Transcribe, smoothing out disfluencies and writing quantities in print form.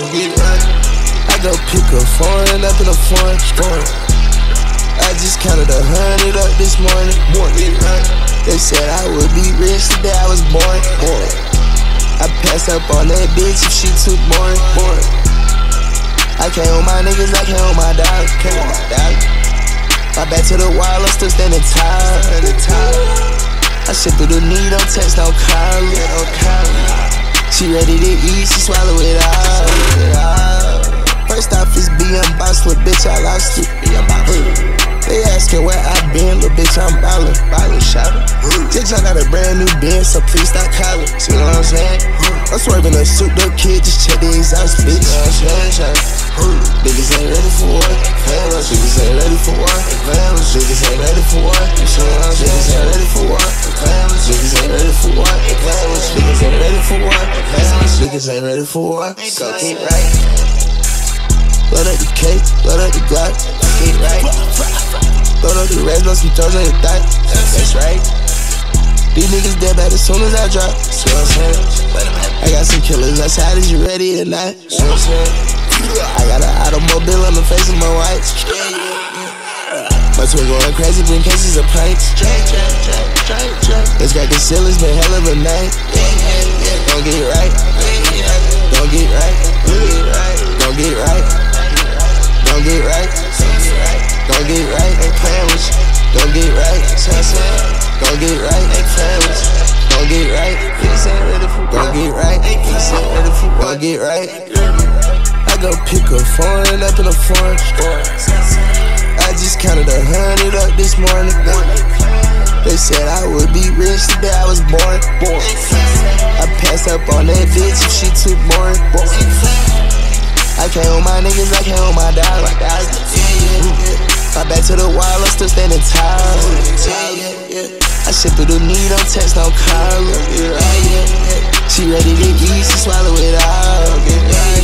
get right. I go pick a foreign up in a foreign store. I just counted 100 up this morning. Get right. They said I would be rich the day I was born. I pass up on that bitch if she too boring. I can't hold my niggas, I can't hold my dog. My back to the wall, I'm still standing tall. I shit through the knee, don't text, don't call it. She ready to eat, she swallow it all. First off is being boss, little bitch, I lost it. They asking where I been, little bitch, I'm ballin'. Shoutin'. Just I got a brand new Benz, so please stop calling. See what I'm saying? I'm swerving a souped up kid, just check the exhaust, bitch. Niggas ain't ready for war. Niggas ain't ready for war. Niggas ain't ready for war. Niggas ain't ready for war. Niggas ain't ready for war. Niggas ain't ready for war. Niggas ain't ready for war. Go get right. Load up the cake, load up the Glock. Get right. Load up the reds, blow some drugs on your thigh. That's right. These niggas dead bad as soon as I drop. See what I'm saying? I got some killers outside, is you ready or not? See what I'm saying? I got an automobile on the face of my whites. My twin going crazy, bring cases of pints. It's got concealers, been hell of a night. Don't get right. Don't get right. Don't get right. Don't get right. Don't get right. Ain't playing with you. Don't get right. Don't get right. Ain't playing with you. Don't get right. Don't get right. Don't get right. I go pick a foreign up in a foreign store. I just counted 100 up this morning. They said I would be rich the day I was born. I pass up on that bitch if she too boring. I can't hold my niggas, I can't hold my dog. My back to the wall, I'm still standing tall. I shit through the knee, don't text, don't call it. She ready to eat, she swallow it all.